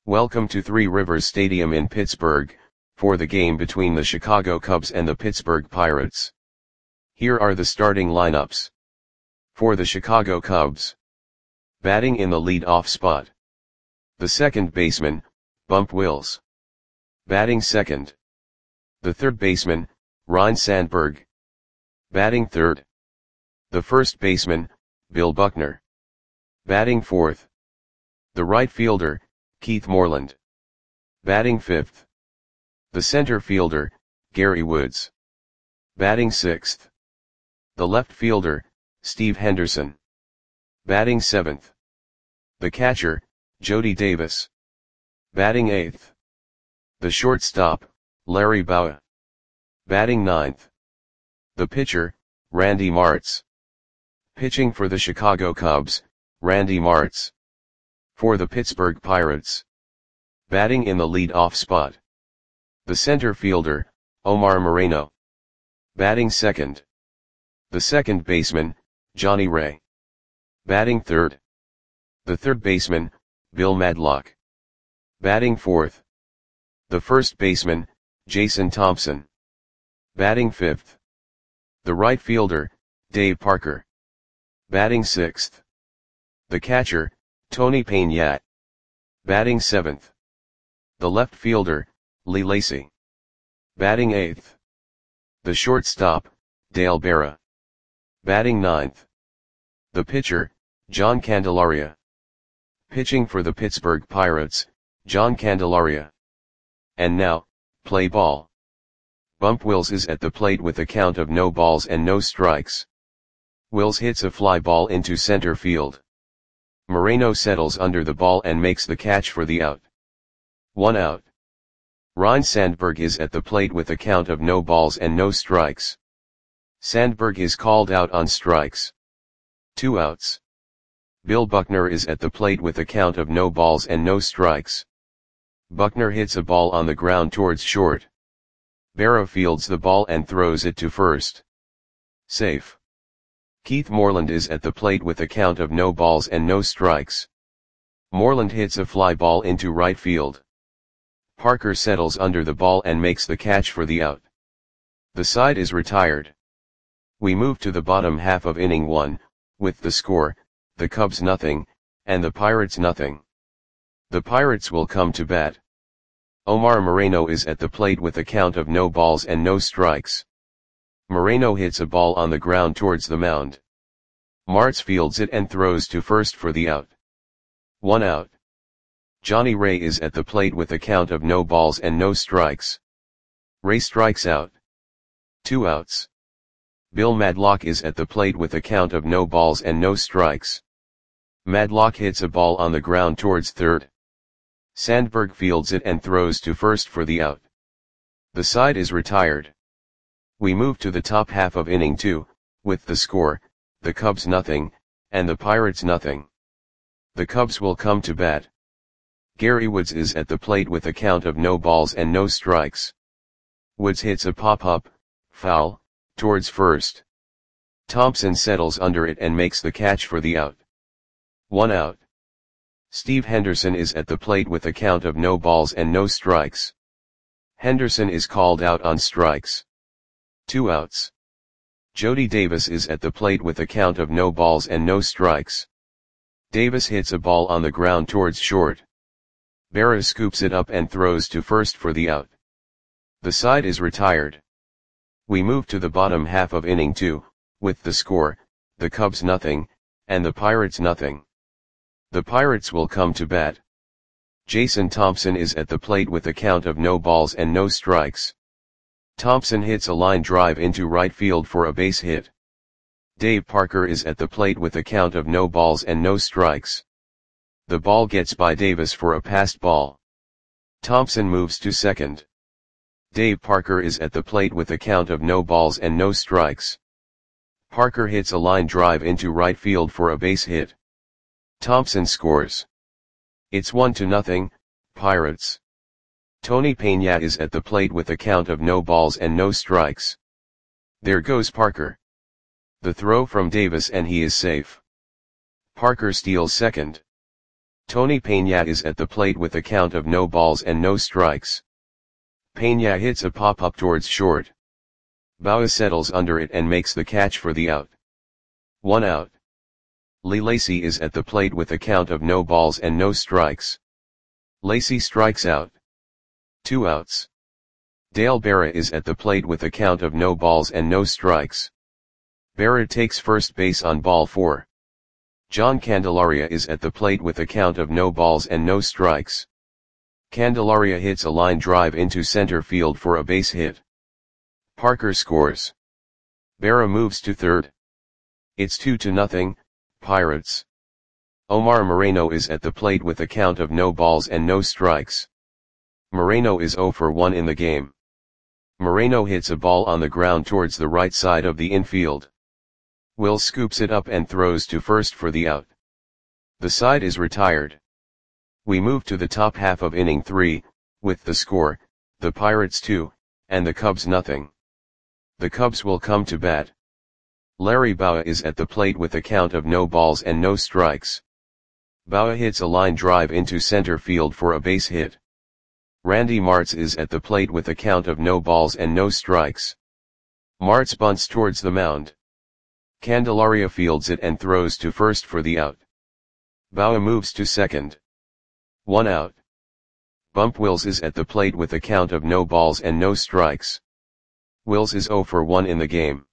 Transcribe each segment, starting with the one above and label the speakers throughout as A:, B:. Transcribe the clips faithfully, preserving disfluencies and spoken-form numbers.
A: Welcome to Three Rivers Stadium in Pittsburgh, for the game between the Chicago Cubs and the Pittsburgh Pirates. Here are the starting lineups. For the Chicago Cubs. Batting in the lead-off spot. The second baseman, Bump Wills. Batting second. The third baseman, Ryne Sandberg. Batting third. The first baseman, Bill Buckner. Batting fourth. The right fielder, Keith Moreland. Batting fifth. The center fielder, Gary Woods. Batting sixth. The left fielder, Steve Henderson. Batting seventh. The catcher, Jody Davis. Batting eighth. The shortstop, Larry Bowa. Batting ninth. The pitcher, Randy Martz. Pitching for the Chicago Cubs, Randy Martz. For the Pittsburgh Pirates. Batting in the lead-off spot. The center fielder, Omar Moreno. Batting second. The second baseman, Johnny Ray. Batting third. The third baseman, Bill Madlock. Batting fourth. The first baseman, Jason Thompson. Batting fifth. The right fielder, Dave Parker. Batting sixth. The catcher, Tony Peña. Batting seventh. The left fielder, Lee Lacy. Batting eighth. The shortstop, Dale Berra. Batting ninth. The pitcher, John Candelaria. Pitching for the Pittsburgh Pirates, John Candelaria. And now, play ball. Bump Wills is at the plate with a count of no balls and no strikes. Wills hits a fly ball into center field. Moreno settles under the ball and makes the catch for the out. One out. Ryne Sandberg is at the plate with a count of no balls and no strikes. Sandberg is called out on strikes. Two outs. Bill Buckner is at the plate with a count of no balls and no strikes. Buckner hits a ball on the ground towards short. Berra fields the ball and throws it to first. Safe. Keith Moreland is at the plate with a count of no balls and no strikes. Moreland hits a fly ball into right field. Parker settles under the ball and makes the catch for the out. The side is retired. We move to the bottom half of inning one, with the score, the Cubs nothing, and the Pirates nothing. The Pirates will come to bat. Omar Moreno is at the plate with a count of no balls and no strikes. Moreno hits a ball on the ground towards the mound. Martz fields it and throws to first for the out. One out. Johnny Ray is at the plate with a count of no balls and no strikes. Ray strikes out. Two outs. Bill Madlock is at the plate with a count of no balls and no strikes. Madlock hits a ball on the ground towards third. Sandberg fields it and throws to first for the out. The side is retired. We move to the top half of inning two, with the score, the Cubs nothing, and the Pirates nothing. The Cubs will come to bat. Gary Woods is at the plate with a count of no balls and no strikes. Woods hits a pop-up, foul, towards first. Thompson settles under it and makes the catch for the out. One out. Steve Henderson is at the plate with a count of no balls and no strikes. Henderson is called out on strikes. Two outs. Jody Davis is at the plate with a count of no balls and no strikes. Davis hits a ball on the ground towards short. Berra scoops it up and throws to first for the out. The side is retired. We move to the bottom half of inning two, with the score, the Cubs nothing, and the Pirates nothing. The Pirates will come to bat. Jason Thompson is at the plate with a count of no balls and no strikes. Thompson hits a line drive into right field for a base hit. Dave Parker is at the plate with a count of no balls and no strikes. The ball gets by Davis for a passed ball. Thompson moves to second. Dave Parker is at the plate with a count of no balls and no strikes. Parker hits a line drive into right field for a base hit. Thompson scores. It's one to nothing, Pirates. Tony Peña is at the plate with a count of no balls and no strikes. There goes Parker. The throw from Davis and he is safe. Parker steals second. Tony Peña is at the plate with a count of no balls and no strikes. Peña hits a pop-up towards short. Bauer settles under it and makes the catch for the out. One out. Lee Lacy is at the plate with a count of no balls and no strikes. Lacy strikes out. Two outs. Dale Berra is at the plate with a count of no balls and no strikes. Berra takes first base on ball four. John Candelaria is at the plate with a count of no balls and no strikes. Candelaria hits a line drive into center field for a base hit. Parker scores. Berra moves to third. It's two to nothing, Pirates. Omar Moreno is at the plate with a count of no balls and no strikes. Moreno is oh for one in the game. Moreno hits a ball on the ground towards the right side of the infield. Will scoops it up and throws to first for the out. The side is retired. We move to the top half of inning three, with the score, the Pirates two, and the Cubs nothing. The Cubs will come to bat. Larry Bowa is at the plate with a count of no balls and no strikes. Bowa hits a line drive into center field for a base hit. Randy Martz is at the plate with a count of no balls and no strikes. Martz bunts towards the mound. Candelaria fields it and throws to first for the out. Bowa moves to second. One out. Bump Wills is at the plate with a count of no balls and no strikes. Wills is oh for one in the game.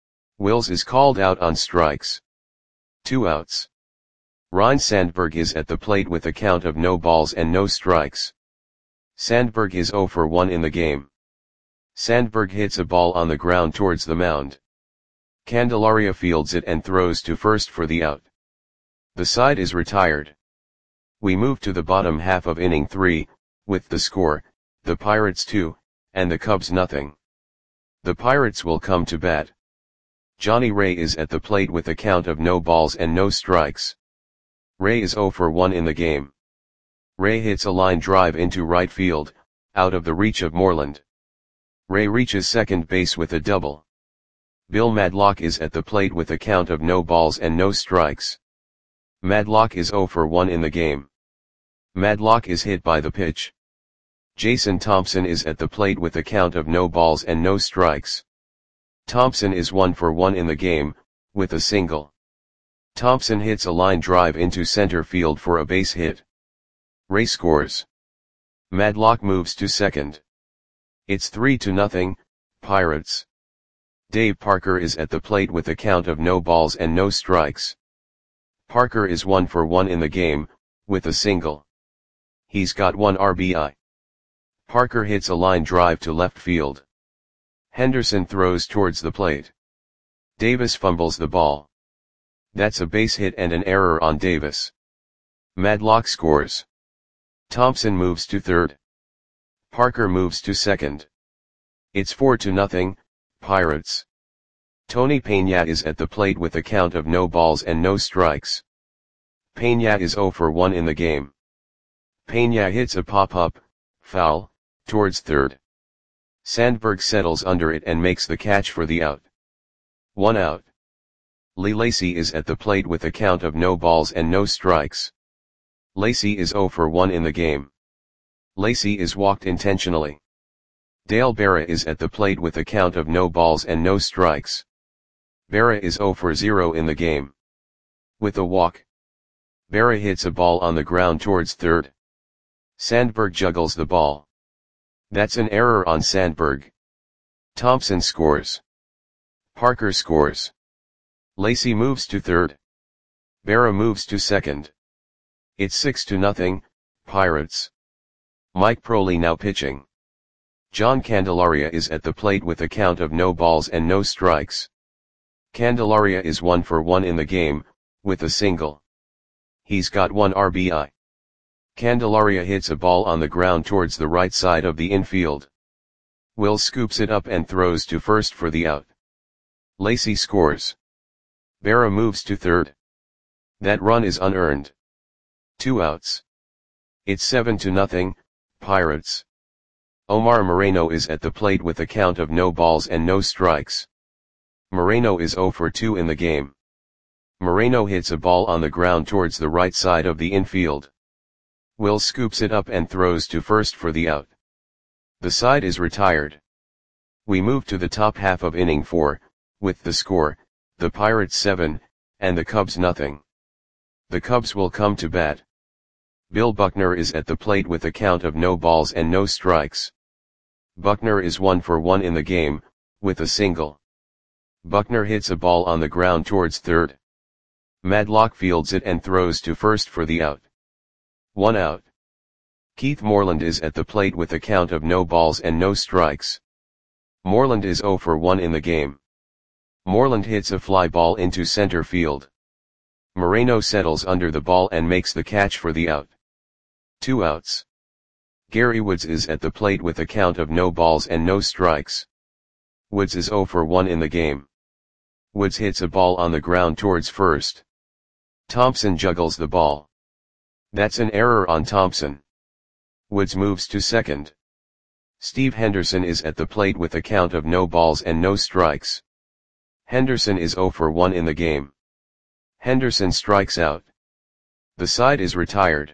A: Wills is called out on strikes. Two outs. Ryne Sandberg is at the plate with a count of no balls and no strikes. Sandberg is oh for one in the game. Sandberg hits a ball on the ground towards the mound. Candelaria fields it and throws to first for the out. The side is retired. We move to the bottom half of inning three, with the score, the Pirates two, and the Cubs nothing. The Pirates will come to bat. Johnny Ray is at the plate with a count of no balls and no strikes. Ray is oh for one in the game. Ray hits a line drive into right field, out of the reach of Moreland. Ray reaches second base with a double. Bill Madlock is at the plate with a count of no balls and no strikes. Madlock is oh for one in the game. Madlock is hit by the pitch. Jason Thompson is at the plate with a count of no balls and no strikes. Thompson is one for one in the game, with a single. Thompson hits a line drive into center field for a base hit. Ray scores. Madlock moves to second. It's three to nothing, Pirates. Dave Parker is at the plate with a count of no balls and no strikes. Parker is one for one in the game, with a single. He's got one R B I. Parker hits a line drive to left field. Henderson throws towards the plate. Davis fumbles the ball. That's a base hit and an error on Davis. Madlock scores. Thompson moves to third. Parker moves to second. It's four to nothing, Pirates. Tony Peña is at the plate with a count of no balls and no strikes. Peña is oh for one in the game. Peña hits a pop-up, foul, towards third. Sandberg settles under it and makes the catch for the out. One out. Lee Lacy is at the plate with a count of no balls and no strikes. Lacy is oh for one in the game. Lacy is walked intentionally. Dale Berra is at the plate with a count of no balls and no strikes. Berra is oh for zero in the game. With a walk. Berra hits a ball on the ground towards third. Sandberg juggles the ball. That's an error on Sandberg. Thompson scores. Parker scores. Lacy moves to third. Berra moves to second. It's six to nothing, Pirates. Mike Proley now pitching. John Candelaria is at the plate with a count of no balls and no strikes. Candelaria is one for one in the game, with a single. He's got one R B I. Candelaria hits a ball on the ground towards the right side of the infield. Will scoops it up and throws to first for the out. Lacy scores. Berra moves to third. That run is unearned. Two outs. It's seven to nothing, Pirates. Omar Moreno is at the plate with a count of no balls and no strikes. Moreno is oh for two in the game. Moreno hits a ball on the ground towards the right side of the infield. Will scoops it up and throws to first for the out. The side is retired. We move to the top half of inning four, with the score, the Pirates seven, and the Cubs nothing. The Cubs will come to bat. Bill Buckner is at the plate with a count of no balls and no strikes. Buckner is one for one in the game, with a single. Buckner hits a ball on the ground towards third. Madlock fields it and throws to first for the out. One out. Keith Moreland is at the plate with a count of no balls and no strikes. Moreland is oh for one in the game. Moreland hits a fly ball into center field. Moreno settles under the ball and makes the catch for the out. Two outs. Gary Woods is at the plate with a count of no balls and no strikes. Woods is oh for one in the game. Woods hits a ball on the ground towards first. Thompson juggles the ball. That's an error on Thompson. Woods moves to second. Steve Henderson is at the plate with a count of no balls and no strikes. Henderson is oh for one in the game. Henderson strikes out. The side is retired.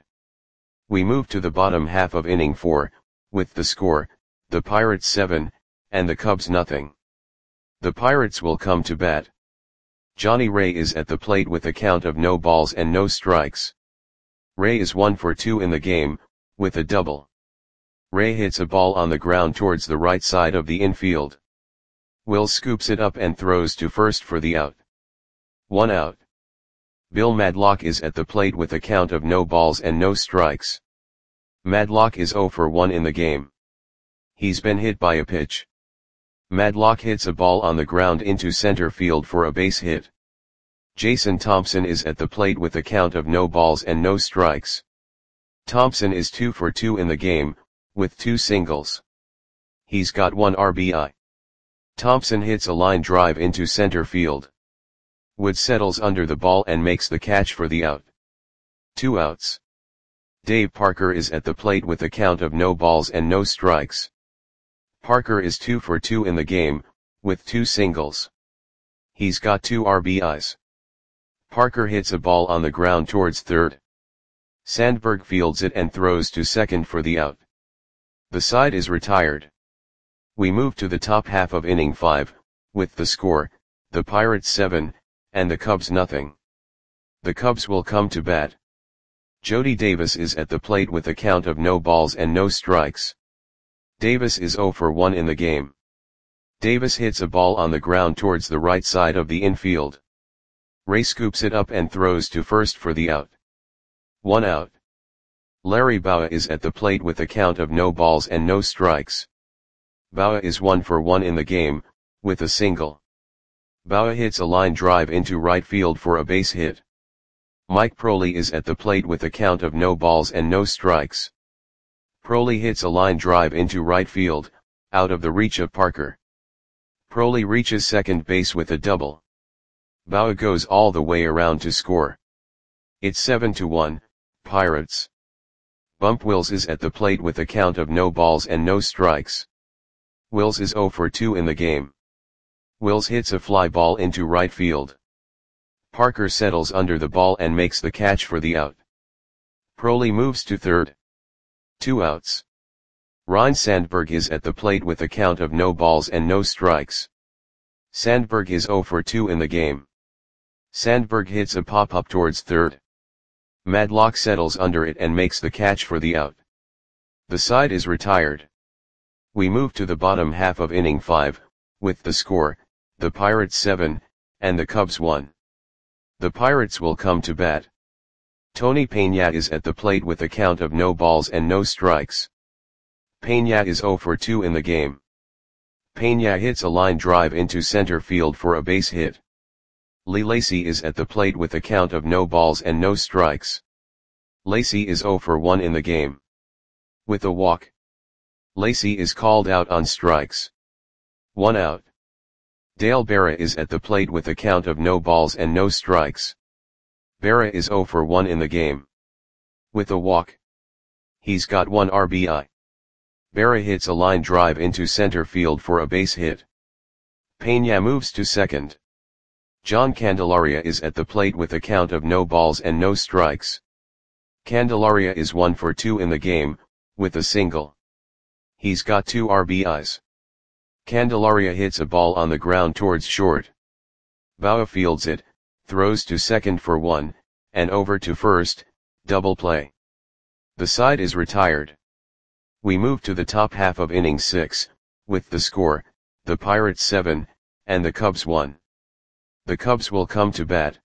A: We move to the bottom half of inning four, with the score, the Pirates seven, and the Cubs nothing. The Pirates will come to bat. Johnny Ray is at the plate with a count of no balls and no strikes. Ray is one for two in the game, with a double. Ray hits a ball on the ground towards the right side of the infield. Will scoops it up and throws to first for the out. One out. Bill Madlock is at the plate with a count of no balls and no strikes. Madlock is oh for one in the game. He's been hit by a pitch. Madlock hits a ball on the ground into center field for a base hit. Jason Thompson is at the plate with a count of no balls and no strikes. Thompson is two for two in the game, with two singles. He's got one R B I. Thompson hits a line drive into center field. Woods settles under the ball and makes the catch for the out. Two outs. Dave Parker is at the plate with a count of no balls and no strikes. Parker is two for two in the game, with two singles. He's got two R B Is. Parker hits a ball on the ground towards third. Sandberg fields it and throws to second for the out. The side is retired. We move to the top half of inning five, with the score, the Pirates seven, and the Cubs nothing. The Cubs will come to bat. Jody Davis is at the plate with a count of no balls and no strikes. Davis is oh for one in the game. Davis hits a ball on the ground towards the right side of the infield. Ray scoops it up and throws to first for the out. One out. Larry Bowa is at the plate with a count of no balls and no strikes. Bowa is one for one in the game, with a single. Bowa hits a line drive into right field for a base hit. Mike Proley is at the plate with a count of no balls and no strikes. Proley hits a line drive into right field, out of the reach of Parker. Proley reaches second base with a double. Bowa goes all the way around to score. It's seven to one, Pirates. Bump Wills is at the plate with a count of no balls and no strikes. Wills is oh for two in the game. Wills hits a fly ball into right field. Parker settles under the ball and makes the catch for the out. Proley moves to third. Two outs. Ryne Sandberg is at the plate with a count of no balls and no strikes. Sandberg is oh for two in the game. Sandberg hits a pop-up towards third. Madlock settles under it and makes the catch for the out. The side is retired. We move to the bottom half of inning five, with the score, the Pirates seven, and the Cubs one. The Pirates will come to bat. Tony Peña is at the plate with a count of no balls and no strikes. Peña is oh for two in the game. Peña hits a line drive into center field for a base hit. Lee Lacy is at the plate with a count of no balls and no strikes. Lacy is oh for one in the game. With a walk. Lacy is called out on strikes. One out. Dale Berra is at the plate with a count of no balls and no strikes. Berra is oh for one in the game. With a walk. He's got one R B I. Berra hits a line drive into center field for a base hit. Peña moves to second. John Candelaria is at the plate with a count of no balls and no strikes. Candelaria is one for two in the game, with a single. He's got two R B Is. Candelaria hits a ball on the ground towards short. Bauer fields it, throws to second for one, and over to first, double play. The side is retired. We move to the top half of inning six, with the score, the Pirates seven, and the Cubs one. The Cubs will come to bat.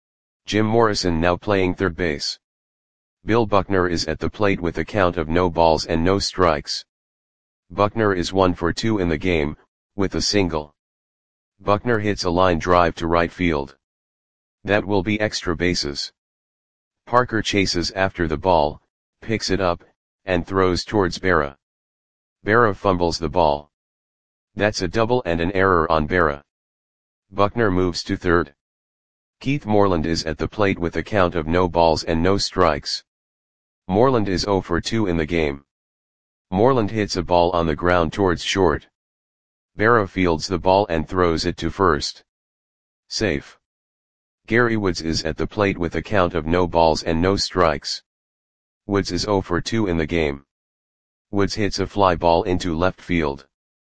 A: Jim Morrison now playing third base. Bill Buckner is at the plate with a count of no balls and no strikes. Buckner is one for two in the game, with a single. Buckner hits a line drive to right field. That will be extra bases. Parker chases after the ball, picks it up, and throws towards Berra. Berra fumbles the ball. That's a double and an error on Berra. Buckner moves to third. Keith Moreland is at the plate with a count of no balls and no strikes. Moreland is zero for two in the game. Moreland hits a ball on the ground towards short. Berra fields the ball and throws it to first. Safe. Gary Woods is at the plate with a count of no balls and no strikes. Woods is zero for two in the game. Woods hits a fly ball into left field.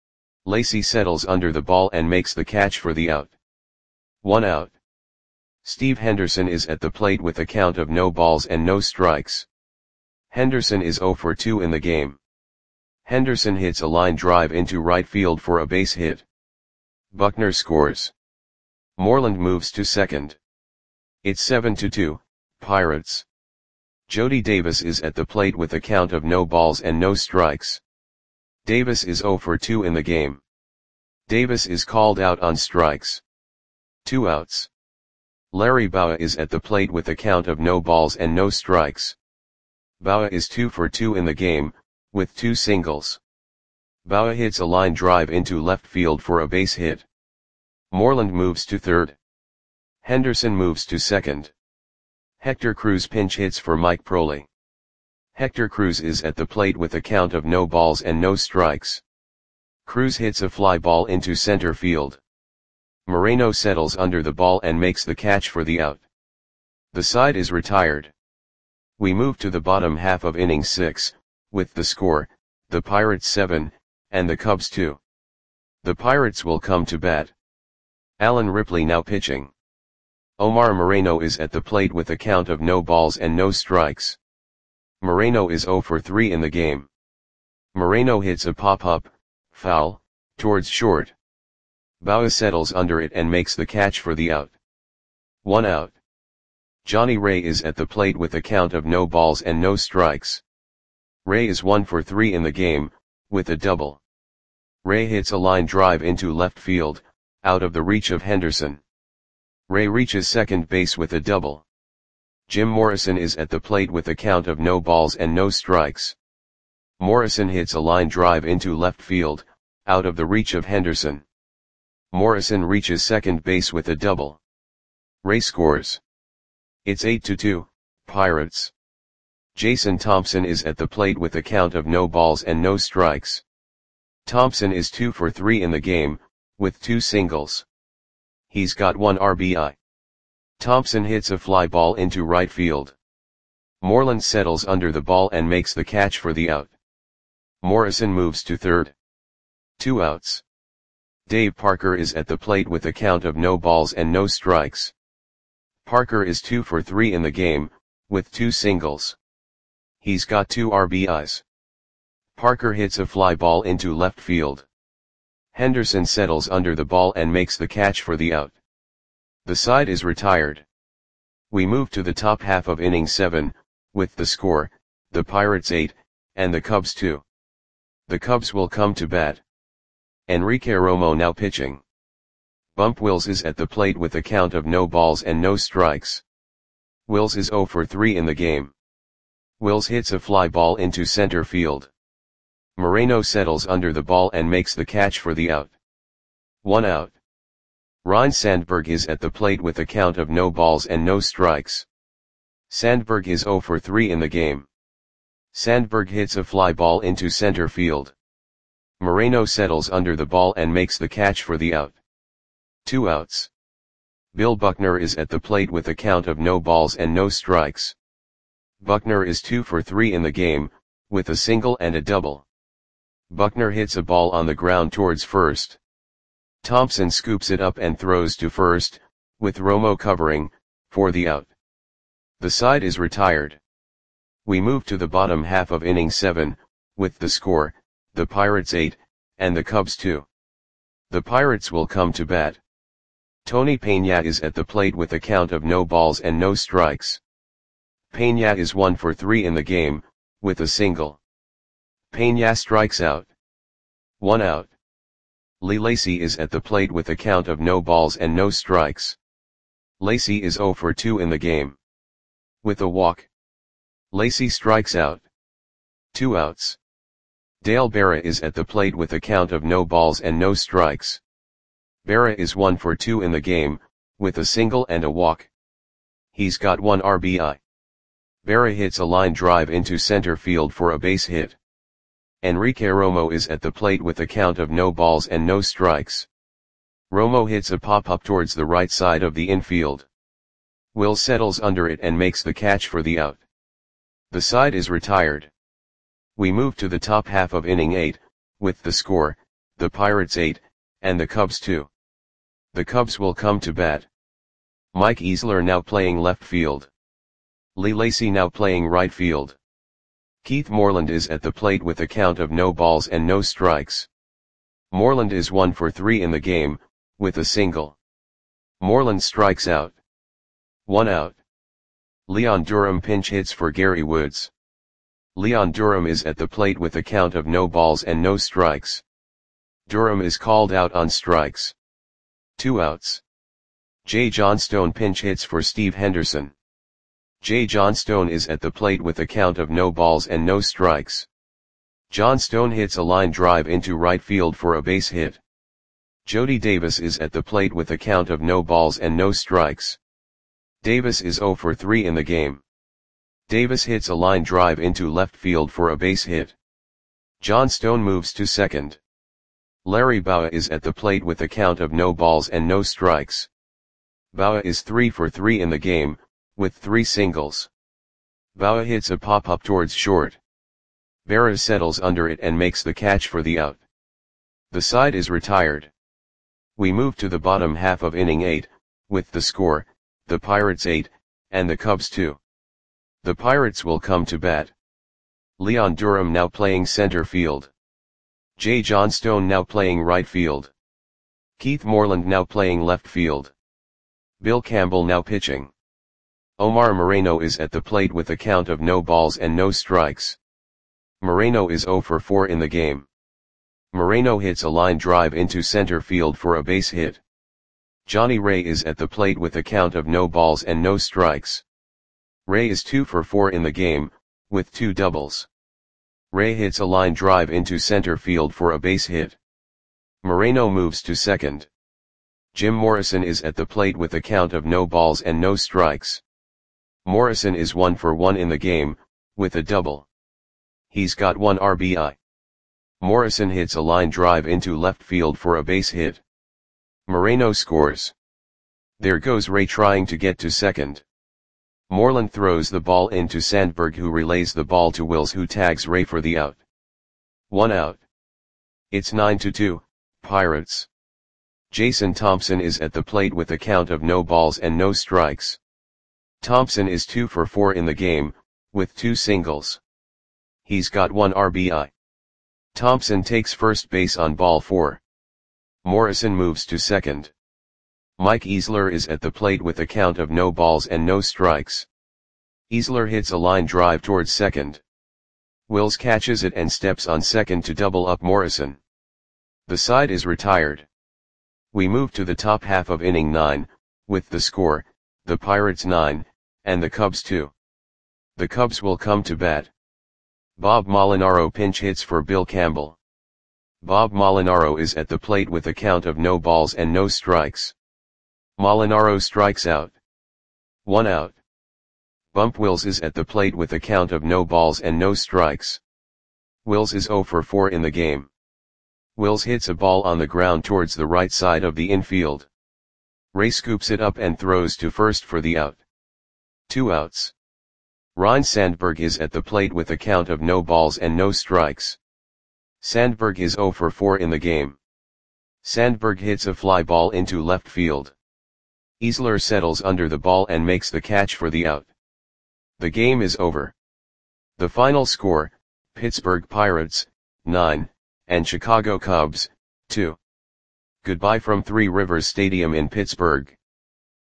A: Lacy settles under the ball and makes the catch for the out. One out. Steve Henderson is at the plate with a count of no balls and no strikes. Henderson is zero for two in the game. Henderson hits a line drive into right field for a base hit. Buckner scores. Moreland moves to second. It's seven to two, Pirates. Jody Davis is at the plate with a count of no balls and no strikes. Davis is zero for two in the game. Davis is called out on strikes. Two outs. Larry Bowa is at the plate with a count of no balls and no strikes. Bowa is two for two in the game, with two singles. Bowa hits a line drive into left field for a base hit. Moreland moves to third. Henderson moves to second. Hector Cruz pinch hits for Mike Proley. Hector Cruz is at the plate with a count of no balls and no strikes. Cruz hits a fly ball into center field. Moreno settles under the ball and makes the catch for the out. The side is retired. We move to the bottom half of inning six, with the score, the Pirates seven, and the Cubs two. The Pirates will come to bat. Alan Ripley now pitching. Omar Moreno is at the plate with a count of no balls and no strikes. Moreno is zero for three in the game. Moreno hits a pop-up, foul, towards short. Bowa settles under it and makes the catch for the out. One out. Johnny Ray is at the plate with a count of no balls and no strikes. Ray is one for three in the game, with a double. Ray hits a line drive into left field, out of the reach of Henderson. Ray reaches second base with a double. Jim Morrison is at the plate with a count of no balls and no strikes. Morrison hits a line drive into left field, out of the reach of Henderson. Morrison reaches second base with a double. Ray scores. It's eight to two, Pirates. Jason Thompson is at the plate with a count of no balls and no strikes. Thompson is two for three in the game, with two singles. He's got one R B I. Thompson hits a fly ball into right field. Moreland settles under the ball and makes the catch for the out. Morrison moves to third. Two outs. Dave Parker is at the plate with a count of no balls and no strikes. Parker is two for three in the game, with two singles. He's got two R B Is. Parker hits a fly ball into left field. Henderson settles under the ball and makes the catch for the out. The side is retired. We move to the top half of inning seven, with the score, the Pirates eight, and the Cubs two. The Cubs will come to bat. Enrique Romo now pitching. Bump Wills is at the plate with a count of no balls and no strikes. Wills is zero for three in the game. Wills hits a fly ball into center field. Moreno settles under the ball and makes the catch for the out. One out. Ryne Sandberg is at the plate with a count of no balls and no strikes. Sandberg is zero for three in the game. Sandberg hits a fly ball into center field. Moreno settles under the ball and makes the catch for the out. Two outs. Bill Buckner is at the plate with a count of no balls and no strikes. Buckner is two for three in the game, with a single and a double. Buckner hits a ball on the ground towards first. Thompson scoops it up and throws to first, with Romo covering, for the out. The side is retired. We move to the bottom half of inning seven, with the score, the Pirates eight, and the Cubs two. The Pirates will come to bat. Tony Peña is at the plate with a count of no balls and no strikes. Peña is one for three in the game, with a single. Peña strikes out. One out. Lee Lacy is at the plate with a count of no balls and no strikes. Lacy is zero for two in the game. With a walk. Lacy strikes out. Two outs. Dale Berra is at the plate with a count of no balls and no strikes. Berra is one for two in the game, with a single and a walk. He's got one R B I. Berra hits a line drive into center field for a base hit. Enrique Romo is at the plate with a count of no balls and no strikes. Romo hits a pop-up towards the right side of the infield. Will settles under it and makes the catch for the out. The side is retired. We move to the top half of inning eight, with the score, the Pirates eight, and the Cubs two. The Cubs will come to bat. Mike Easler now playing left field. Lee Lacy now playing right field. Keith Moreland is at the plate with a count of no balls and no strikes. Moreland is one for three in the game, with a single. Moreland strikes out. One out. Leon Durham pinch hits for Gary Woods. Leon Durham is at the plate with a count of no balls and no strikes. Durham is called out on strikes. Two outs. Jay Johnstone pinch hits for Steve Henderson. Jay Johnstone is at the plate with a count of no balls and no strikes. Johnstone hits a line drive into right field for a base hit. Jody Davis is at the plate with a count of no balls and no strikes. Davis is zero for three in the game. Davis hits a line drive into left field for a base hit. Johnstone moves to second. Larry Bowa is at the plate with a count of no balls and no strikes. Bowa is three for three in the game, with three singles. Bowa hits a pop-up towards short. Berra settles under it and makes the catch for the out. The side is retired. We move to the bottom half of inning eight, with the score, the Pirates eight, and the Cubs two. The Pirates will come to bat. Leon Durham now playing center field. Jay Johnstone now playing right field. Keith Moreland now playing left field. Bill Campbell now pitching. Omar Moreno is at the plate with a count of no balls and no strikes. Moreno is zero for four in the game. Moreno hits a line drive into center field for a base hit. Johnny Ray is at the plate with a count of no balls and no strikes. Ray is two for four in the game, with two doubles. Ray hits a line drive into center field for a base hit. Moreno moves to second. Jim Morrison is at the plate with a count of no balls and no strikes. Morrison is one for one in the game, with a double. He's got one R B I. Morrison hits a line drive into left field for a base hit. Moreno scores. There goes Ray trying to get to second. Moreland throws the ball into Sandberg, who relays the ball to Wills, who tags Ray for the out. One out. It's nine to two, Pirates. Jason Thompson is at the plate with a count of no balls and no strikes. Thompson is two for four in the game, with two singles. He's got one R B I. Thompson takes first base on ball four. Morrison moves to second. Mike Easler is at the plate with a count of no balls and no strikes. Easler hits a line drive towards second. Wills catches it and steps on second to double up Morrison. The side is retired. We move to the top half of inning nine, with the score, the Pirates nine, and the Cubs two. The Cubs will come to bat. Bob Molinaro pinch hits for Bill Campbell. Bob Molinaro is at the plate with a count of no balls and no strikes. Molinaro strikes out. One out. Bump Wills is at the plate with a count of no balls and no strikes. Wills is zero for four in the game. Wills hits a ball on the ground towards the right side of the infield. Ray scoops it up and throws to first for the out. Two outs. Ryne Sandberg is at the plate with a count of no balls and no strikes. Sandberg is zero for four in the game. Sandberg hits a fly ball into left field. Easler settles under the ball and makes the catch for the out. The game is over. The final score, Pittsburgh Pirates, nine, and Chicago Cubs, two. Goodbye from Three Rivers Stadium in Pittsburgh.